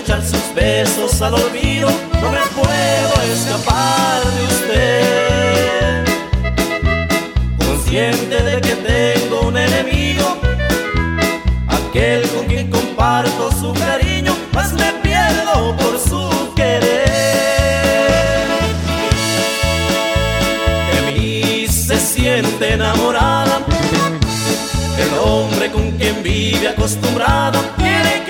echar sus besos al olvido, no me puedo escapar de usted. Consciente de que tengo un enemigo, aquel con quien comparto su cariño, mas me pierdo por su querer. De mí se siente enamorada, el hombre con quien vive acostumbrado, tiene